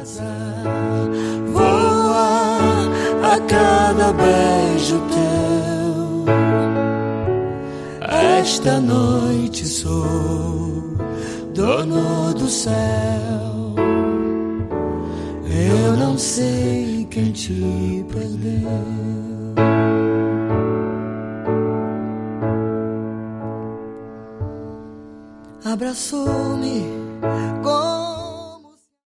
Voa a cada beijo teu. Esta noite sou dono do céu. Eu não sei quem te perdeu. Abraçou-me com